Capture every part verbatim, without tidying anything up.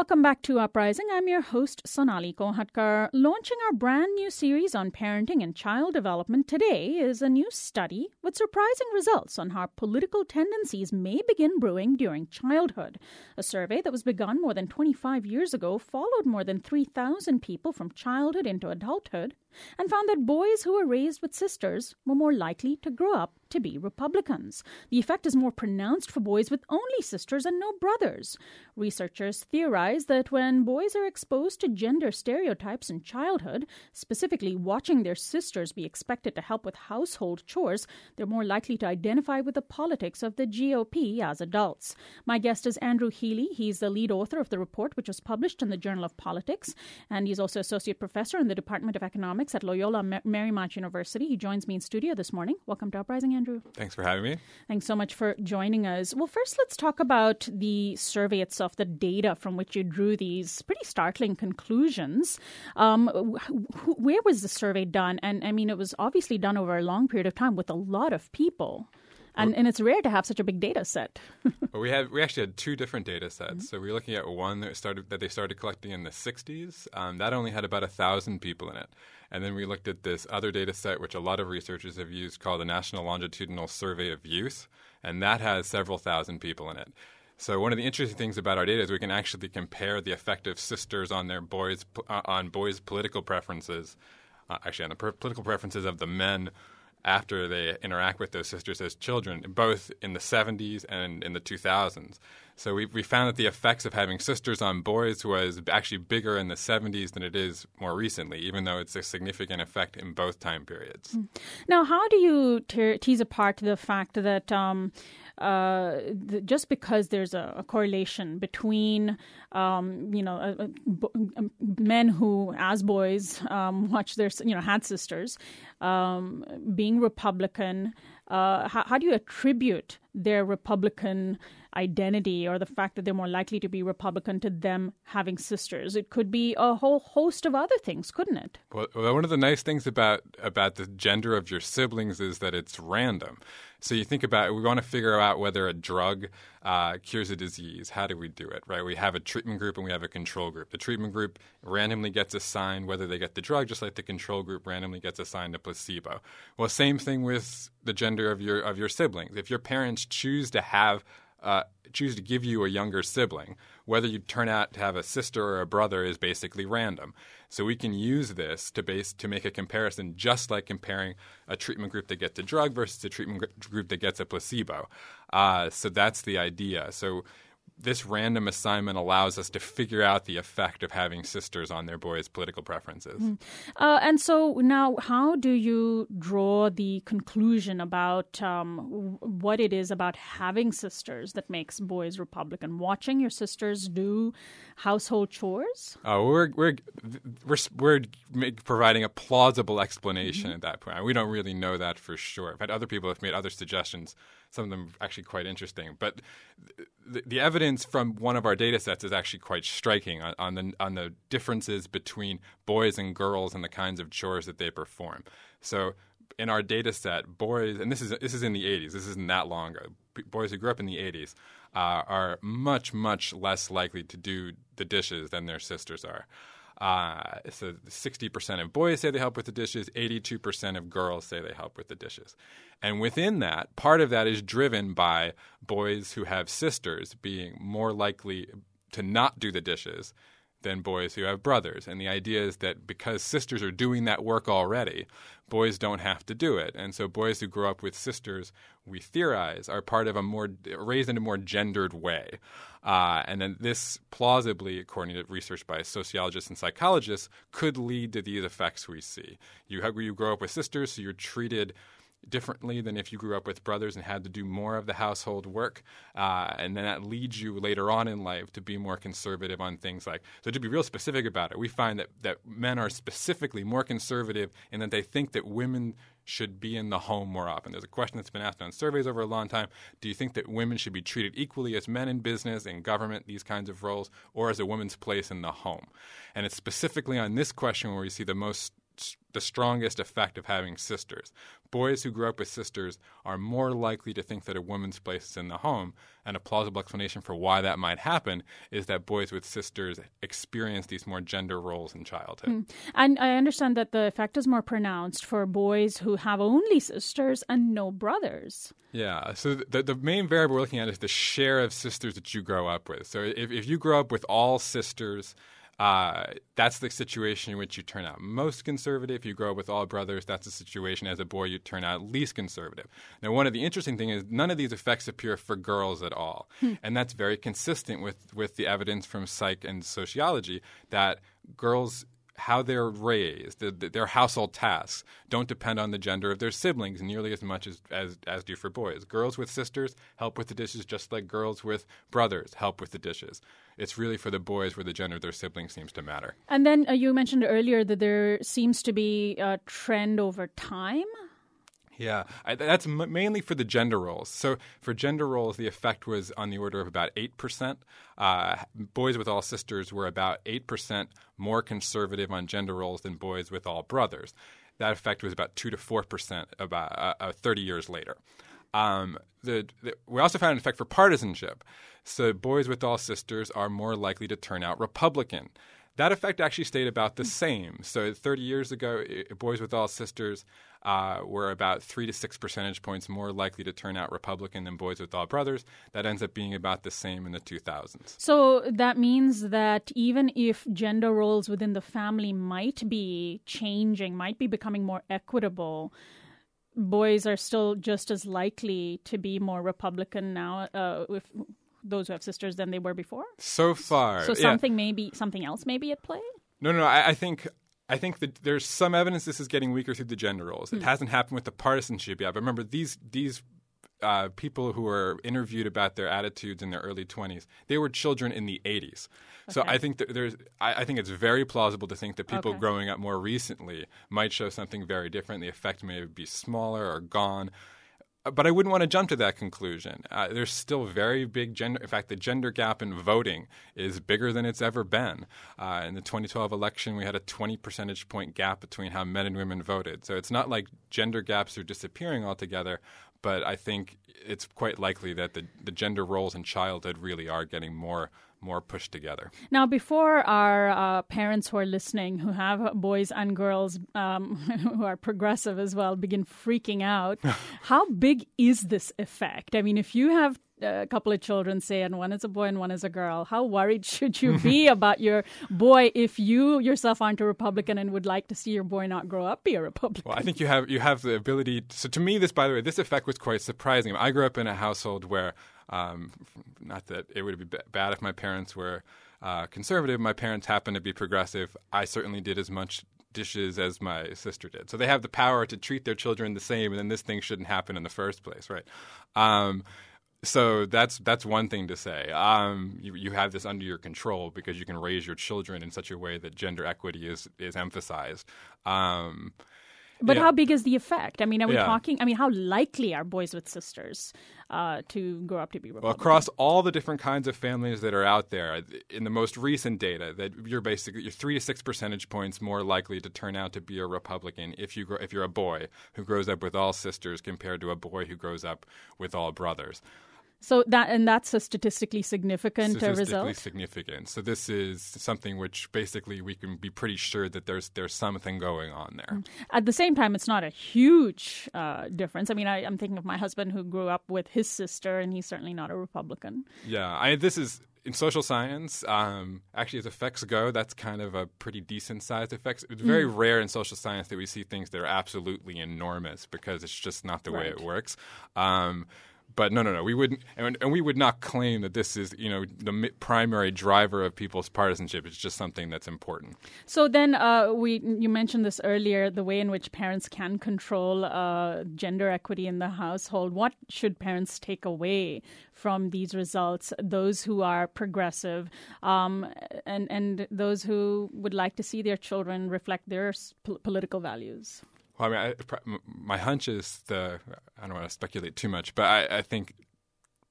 Welcome back to Uprising. I'm your host, Sonali Kohatkar. Launching our brand new series on parenting and child development today is a new study with surprising results on how political tendencies may begin brewing during childhood. A survey that was begun more than twenty-five years ago followed more than three thousand people from childhood into adulthood and found that boys who were raised with sisters were more likely to grow up to be Republicans. The effect is more pronounced for boys with only sisters and no brothers. Researchers theorize that when boys are exposed to gender stereotypes in childhood, specifically watching their sisters be expected to help with household chores, they're more likely to identify with the politics of the G O P as adults. My guest is Andrew Healy. He's the lead author of the report, which was published in the Journal of Politics, and he's also associate professor in the Department of Economics at Loyola Marymount University. He joins me in studio this morning. Welcome to Uprising, Andrew. Thanks for having me. Thanks so much for joining us. Well, first, let's talk about the survey itself, the data from which you drew these pretty startling conclusions. Um, wh- where was the survey done? And I mean, it was obviously done over a long period of time with a lot of people. And, and it's rare to have such a big data set. Well, we had we actually had two different data sets. Mm-hmm. So we were looking at one that started that they started collecting in the sixties. Um, that only had about a thousand people in it. And then we looked at this other data set, which a lot of researchers have used, called the National Longitudinal Survey of Youth, and that has several thousand people in it. So one of the interesting things about our data is we can actually compare the effect of sisters on their boys uh, on boys' political preferences, uh, actually on the per- political preferences of the men after they interact with those sisters as children, both in the seventies and in the two thousands. So we we found that the effects of having sisters on boys was actually bigger in the seventies than it is more recently, even though it's a significant effect in both time periods. Now, how do you te- tease apart the fact that um, uh, the, just because there's a, a correlation between, um, you know, uh, uh, men who, as boys, um, watch their, you know, had sisters, um, being Republican, uh, how, how do you attribute their Republican identity or the fact that they're more likely to be Republican to them having sisters? It could be a whole host of other things, couldn't it? Well, one of the nice things about about the gender of your siblings is that it's random. So you think about it, we want to figure out whether a drug uh, cures a disease. How do we do it, right? We have a treatment group and we have a control group. The treatment group randomly gets assigned whether they get the drug, just like the control group randomly gets assigned a placebo. Well, same thing with the gender of your of your siblings. If your parents choose to have Uh, choose to give you a younger sibling, whether you turn out to have a sister or a brother is basically random. So we can use this to base to make a comparison, just like comparing a treatment group that gets a drug versus a treatment gr- group that gets a placebo. Uh, so that's the idea. So this random assignment allows us to figure out the effect of having sisters on their boys' political preferences. Mm. Uh, and so now, how do you draw the conclusion about um, w- what it is about having sisters that makes boys Republican? Watching your sisters do household chores? Uh, we're we're we're we're make, providing a plausible explanation mm-hmm. at that point. We don't really know that for sure. I've had other people have made other suggestions. Some of them actually quite interesting. But the, the evidence from one of our data sets is actually quite striking on, on the on the differences between boys and girls and the kinds of chores that they perform. So in our data set, boys, and this is this is in the eighties, this isn't that long ago, boys who grew up in the eighties uh, are much, much less likely to do the dishes than their sisters are. Uh, so sixty percent of boys say they help with the dishes, eighty-two percent of girls say they help with the dishes. And within that, part of that is driven by boys who have sisters being more likely to not do the dishes than boys who have brothers. And the idea is that because sisters are doing that work already, boys don't have to do it. And so boys who grow up with sisters, we theorize, are part of a more raised in a more gendered way. Uh, and then this plausibly, according to research by sociologists and psychologists, could lead to these effects we see. You, you grow up with sisters, so you're treated differently than if you grew up with brothers and had to do more of the household work. Uh, and then that leads you later on in life to be more conservative on things like, so to be real specific about it, we find that, that men are specifically more conservative in that they think that women should be in the home more often. There's a question that's been asked on surveys over a long time. Do you think that women should be treated equally as men in business, in government, these kinds of roles, or as a woman's place in the home? And it's specifically on this question where we see the most the strongest effect of having sisters. Boys who grow up with sisters are more likely to think that a woman's place is in the home, and a plausible explanation for why that might happen is that boys with sisters experience these more gender roles in childhood. Mm. And I understand that the effect is more pronounced for boys who have only sisters and no brothers. Yeah, so the, the main variable we're looking at is the share of sisters that you grow up with. So if, if you grow up with all sisters, Uh, that's the situation in which you turn out most conservative. If you grow up with all brothers, that's a situation as a boy you turn out least conservative. Now, one of the interesting things is none of these effects appear for girls at all. Hmm. And that's very consistent with, with the evidence from psych and sociology that girls, how they're raised, the, the, their household tasks don't depend on the gender of their siblings nearly as much as, as, as do for boys. Girls with sisters help with the dishes just like girls with brothers help with the dishes. It's really for the boys where the gender of their siblings seems to matter. And then uh, you mentioned earlier that there seems to be a trend over time. Yeah, I, that's m- mainly for the gender roles. So for gender roles, the effect was on the order of about eight percent. Uh, boys with all sisters were about eight percent more conservative on gender roles than boys with all brothers. That effect was about two to four percent about uh, uh, thirty years later. Um, the, the, we also found an effect for partisanship. So boys with all sisters are more likely to turn out Republican. That effect actually stayed about the same. So thirty years ago, it, boys with all sisters uh, were about three to six percentage points more likely to turn out Republican than boys with all brothers. That ends up being about the same in the two thousands. So that means that even if gender roles within the family might be changing, might be becoming more equitable, boys are still just as likely to be more Republican now uh, if those who have sisters than they were before? So far. So something yeah. maybe something else may be at play? No, no, no. I, I think I think that there's some evidence this is getting weaker through the gender roles. It hmm. hasn't happened with the partisanship yet. But remember, these these uh, people who were interviewed about their attitudes in their early twenties, they were children in the eighties. Okay. So I think that there's I, I think it's very plausible to think that people okay. growing up more recently might show something very different. The effect may be smaller or gone. But I wouldn't want to jump to that conclusion. Uh, there's still very big gender. In fact, the gender gap in voting is bigger than it's ever been. Uh, in the twenty twelve election, we had a twenty percentage point gap between how men and women voted. So it's not like gender gaps are disappearing altogether. But I think it's quite likely that the, the gender roles in childhood really are getting more more pushed together. Now, before our uh, parents who are listening, who have boys and girls um, who are progressive as well, begin freaking out, how big is this effect? I mean, if you have a couple of children, say, and one is a boy and one is a girl, how worried should you be about your boy if you yourself aren't a Republican and would like to see your boy not grow up be a Republican? Well, I think you have you have the ability to, so to me, this, by the way, this effect was quite surprising. I grew up in a household where Um, not that it would be bad if my parents were uh, conservative. My parents happened to be progressive. I certainly did as much dishes as my sister did. So they have the power to treat their children the same, and then this thing shouldn't happen in the first place, right? Um, so that's that's one thing to say. Um, you, you have this under your control because you can raise your children in such a way that gender equity is, is emphasized. Um But yeah. how big is the effect? I mean, are we yeah. talking, I mean, how likely are boys with sisters uh, to grow up to be Republican? Well, across all the different kinds of families that are out there, in the most recent data, that you're basically you're three to six percentage points more likely to turn out to be a Republican if you grow, if you're a boy who grows up with all sisters compared to a boy who grows up with all brothers. So that and that's a statistically significant statistically result? Statistically significant. So this is something which basically we can be pretty sure that there's there's something going on there. At the same time, it's not a huge uh, difference. I mean, I, I'm thinking of my husband who grew up with his sister, and he's certainly not a Republican. Yeah, I, this is in social science. Um, actually, as effects go, that's kind of a pretty decent sized effect. It's very mm. rare in social science that we see things that are absolutely enormous because it's just not the right. way it works. Um, But no, no, no. We wouldn't, and, and we would not claim that this is, you know, the primary driver of people's partisanship. It's just something that's important. So then, uh, we you mentioned this earlier, the way in which parents can control uh, gender equity in the household. What should parents take away from these results? Those who are progressive, um, and and those who would like to see their children reflect their p- political values. Well, I mean, I, my hunch is the, I don't want to speculate too much, but I, I think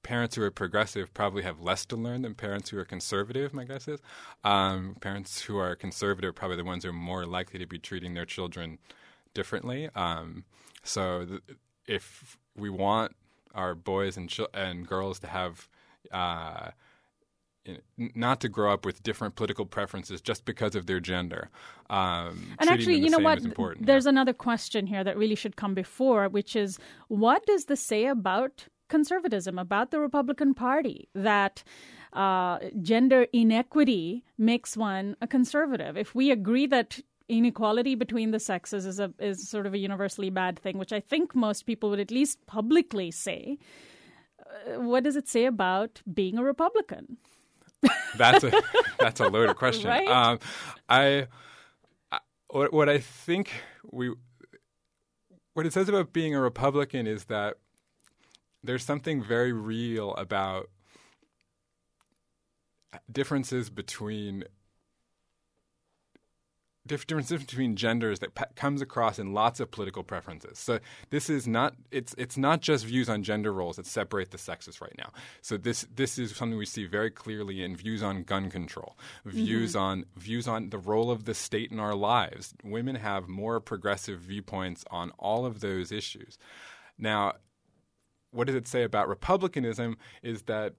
parents who are progressive probably have less to learn than parents who are conservative, my guess is. Um, parents who are conservative are probably the ones who are more likely to be treating their children differently. Um, so th- if we want our boys and, ch- and girls to have uh, not to grow up with different political preferences just because of their gender. Um, and actually, you know what? There's yeah. another question here that really should come before, which is, what does this say about conservatism, about the Republican Party, that uh, gender inequity makes one a conservative? If we agree that inequality between the sexes is a is sort of a universally bad thing, which I think most people would at least publicly say, uh, what does it say about being a Republican? That's a that's a loaded question. Right? Um, I, I what, what I think we what it says about being a Republican is that there's something very real about differences between differences between genders that p- comes across in lots of political preferences. So this is not it's it's not just views on gender roles that separate the sexes right now. So this this is something we see very clearly in views on gun control, views mm-hmm. on views on the role of the state in our lives. Women have more progressive viewpoints on all of those issues. Now, what does it say about Republicanism is that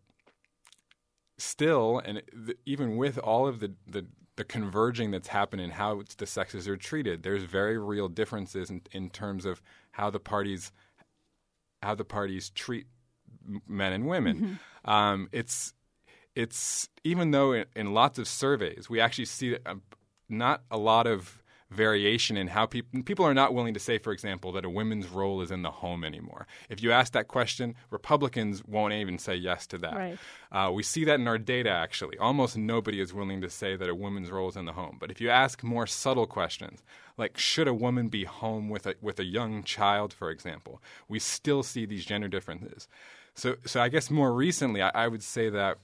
still, and th- even with all of the, the the converging that's happened in how the sexes are treated, there's very real differences in, in terms of how the parties how the parties treat men and women. Mm-hmm. Um, it's it's even though in, in lots of surveys we actually see uh, not a lot of variation in how people people are not willing to say, for example, that a woman's role is in the home anymore. If you ask that question, Republicans won't even say yes to that. Right. Uh, we see that in our data, actually. Almost nobody is willing to say that a woman's role is in the home. But if you ask more subtle questions, like should a woman be home with a with a young child, for example, we still see these gender differences. So, so I guess more recently, I, I would say that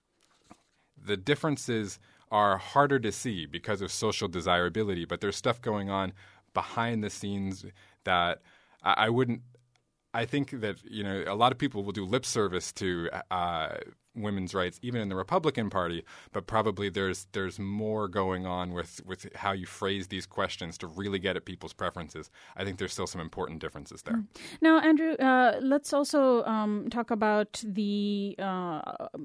the differences are harder to see because of social desirability, but there's stuff going on behind the scenes that I, I wouldn't – I think that, you know, a lot of people will do lip service to uh, women's rights, even in the Republican Party, but probably there's there's more going on with, with how you phrase these questions to really get at people's preferences. I think there's still some important differences there. Now, Andrew, uh, let's also um, talk about the uh,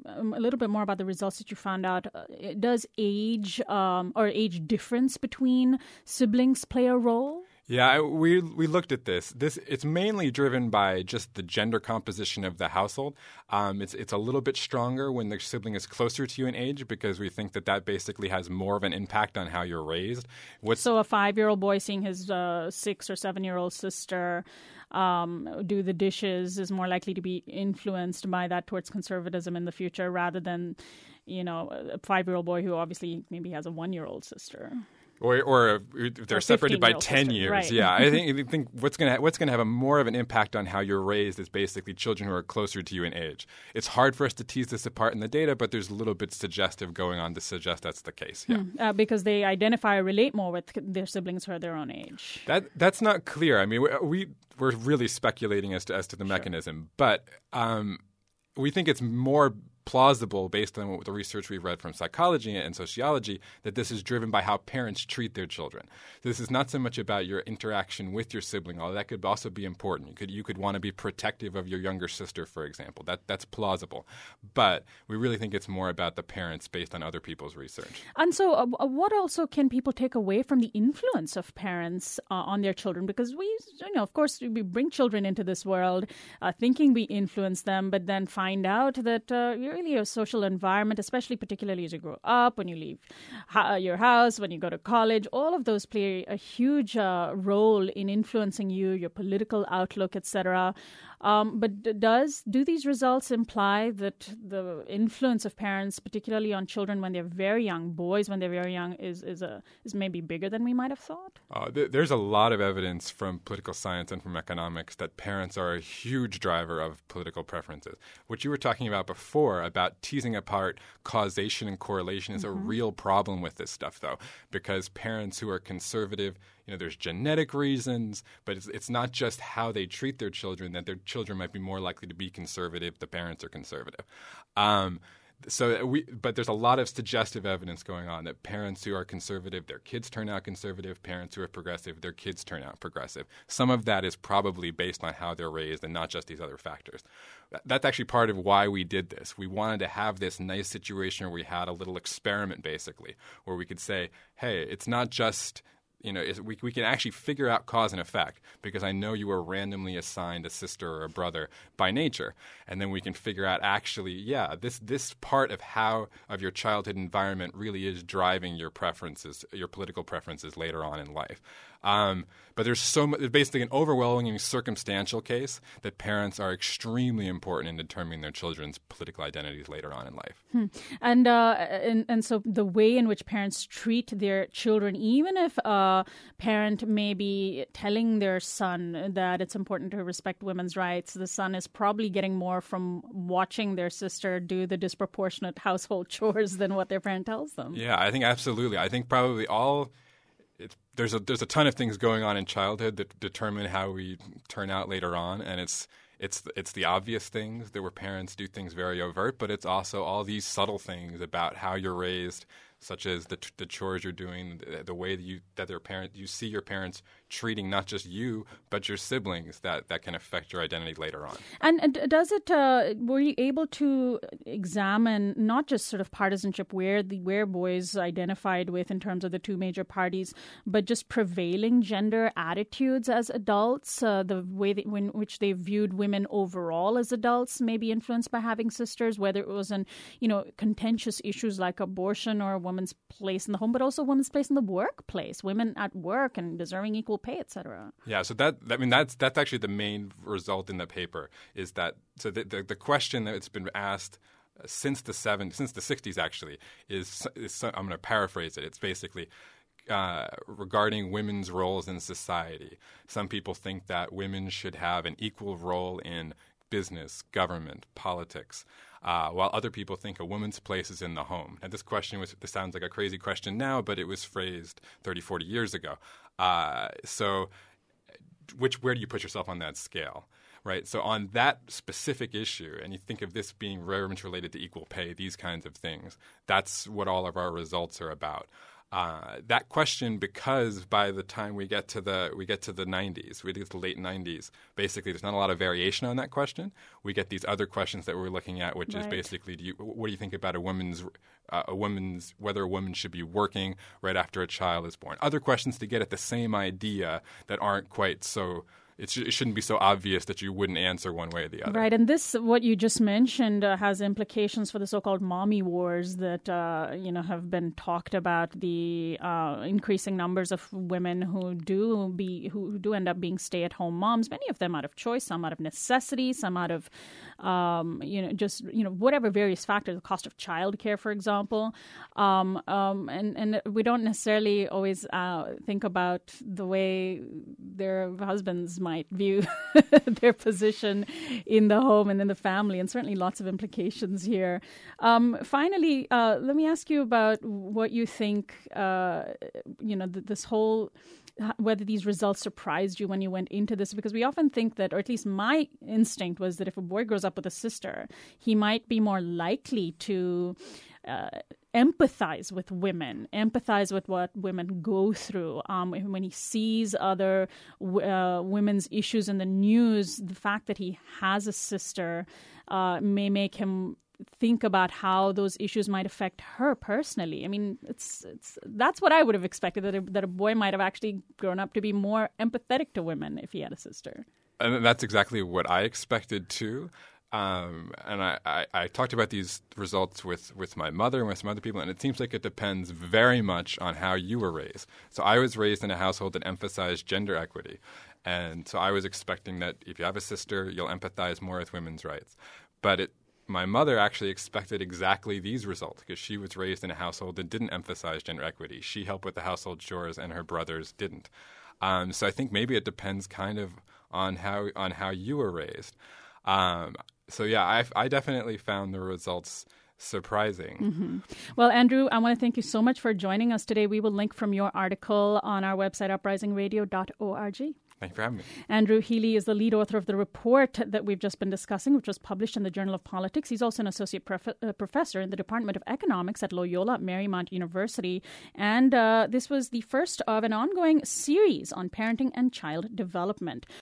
a little bit more about the results that you found out. Uh, does age um, or age difference between siblings play a role? Yeah, we we looked at this. This it's mainly driven by just the gender composition of the household. Um, it's it's a little bit stronger when the sibling is closer to you in age because we think that that basically has more of an impact on how you're raised. What's, so a five-year-old boy seeing his uh, six- or seven-year-old sister um, do the dishes is more likely to be influenced by that towards conservatism in the future rather than, you know, a five-year-old boy who obviously maybe has a one-year-old sister. Or, or if they're separated by ten sister. years, Right. yeah. I think I think what's going to what's going to have a more of an impact on how you're raised is basically children who are closer to you in age. It's hard for us to tease this apart in the data, but there's a little bit suggestive going on to suggest that's the case. Yeah, hmm. uh, because they identify or relate more with their siblings who are their own age. That that's not clear. I mean, we, we we're really speculating as to as to the mechanism, sure. but um, we think it's more plausible based on what the research we've read from psychology and sociology that this is driven by how parents treat their children. This is not so much about your interaction with your sibling, although that could also be important. You could you could want to be protective of your younger sister, for example. That that's plausible. But we really think it's more about the parents based on other people's research. And so uh, what also can people take away from the influence of parents uh, on their children? Because we, you know, of course, we bring children into this world uh, thinking we influence them, but then find out that uh, you're really a social environment, especially particularly as you grow up, when you leave ha- your house, when you go to college, all of those play a huge uh, role in influencing you, your political outlook, et cetera. Um, but d- does do these results imply that the influence of parents, particularly on children when they're very young, boys when they're very young, is is a is maybe bigger than we might have thought? Uh, th- there's a lot of evidence from political science and from economics that parents are a huge driver of political preferences. What you were talking about before about teasing apart causation and correlation is mm-hmm. a real problem with this stuff, though, because parents who are conservative, you know, there's genetic reasons, but it's, it's not just how they treat their children, that their children might be more likely to be conservative. The parents are conservative. Um, So we, but there's a lot of suggestive evidence going on that parents who are conservative, their kids turn out conservative. Parents who are progressive, their kids turn out progressive. Some of that is probably based on how they're raised and not just these other factors. That's actually part of why we did this. We wanted to have this nice situation where we had a little experiment, basically, where we could say, hey, it's not just You know, we we can actually figure out cause and effect because I know you were randomly assigned a sister or a brother by nature, and then we can figure out actually, yeah, this this part of how of your childhood environment really is driving your preferences, your political preferences later on in life. Um, but there's so much, there's basically an overwhelming circumstantial case that parents are extremely important in determining their children's political identities later on in life. Hmm. And, uh, and and so the way in which parents treat their children, even if a parent may be telling their son that it's important to respect women's rights, the son is probably getting more from watching their sister do the disproportionate household chores than what their parent tells them. Yeah, I think absolutely. I think probably all It's, there's a there's a ton of things going on in childhood that determine how we turn out later on, and it's it's it's the obvious things that where parents do things very overt, but it's also all these subtle things about how you're raised, such as the the chores you're doing, the, the way that you that their parent you see your parents treating not just you but your siblings that, that can affect your identity later on. And, and does it? Uh, were you able to examine not just sort of partisanship where the where boys identified with in terms of the two major parties, but just prevailing gender attitudes as adults, uh, the way that, in which they viewed women overall as adults, may be influenced by having sisters, whether it was in you know contentious issues like abortion or a woman's place in the home, but also women's place in the workplace, women at work and deserving equal pay, et cetera. Yeah, so that I mean that's that's actually the main result in the paper is that so the the, the question that's been asked since the seven since the sixties actually is, is I'm going to paraphrase it. It's basically uh, regarding women's roles in society. Some people think that women should have an equal role in business, government, politics. Uh, while other people think a woman's place is in the home. And this question was, this sounds like a crazy question now, but it was phrased thirty, forty years ago. Uh, so which, where do you put yourself on that scale, right? So on that specific issue, and you think of this being very much related to equal pay, these kinds of things, that's what all of our results are about. Uh, that question, because by the time we get to the we get to the nineties, we get to the late nineties, basically there's not a lot of variation on that question. We get these other questions that we're looking at, which right. is basically, do you, what do you think about a woman's uh, a woman's whether a woman should be working right after a child is born? Other questions to get at the same idea that aren't quite so. It, sh- it shouldn't be so obvious that you wouldn't answer one way or the other. Right, and this, what you just mentioned, uh, has implications for the so-called mommy wars that, uh, you know, have been talked about, the uh, increasing numbers of women who do be who do end up being stay-at-home moms, many of them out of choice, some out of necessity, some out of, um, you know, just, you know, whatever various factors, the cost of childcare, for example. Um, um, and, and we don't necessarily always uh, think about the way their husbands might might view their position in the home and in the family, and certainly lots of implications here. Um, finally, uh, let me ask you about what you think, uh, you know, th- this whole, whether these results surprised you when you went into this, because we often think that, or at least my instinct was that if a boy grows up with a sister, he might be more likely to uh, empathize with women, empathize with what women go through. Um, when he sees other uh, women's issues in the news, the fact that he has a sister uh, may make him think about how those issues might affect her personally. I mean, it's it's that's what I would have expected, that a, that a boy might have actually grown up to be more empathetic to women if he had a sister. And that's exactly what I expected too. Um, and I, I, I talked about these results with, with my mother and with some other people, and it seems like it depends very much on how you were raised. So I was raised in a household that emphasized gender equity. And so I was expecting that if you have a sister, you'll empathize more with women's rights. But it my mother actually expected exactly these results because she was raised in a household that didn't emphasize gender equity. She helped with the household chores and her brothers didn't. Um, so I think maybe it depends kind of on how on how you were raised. Um, so yeah, I, I definitely found the results surprising. Mm-hmm. Well, Andrew, I want to thank you so much for joining us today. We will link from your article on our website, uprising radio dot org. Thank you for having me. Andrew Healy is the lead author of the report that we've just been discussing, which was published in the Journal of Politics. He's also an associate prof- uh, professor in the Department of Economics at Loyola Marymount University. And uh, this was the first of an ongoing series on parenting and child development.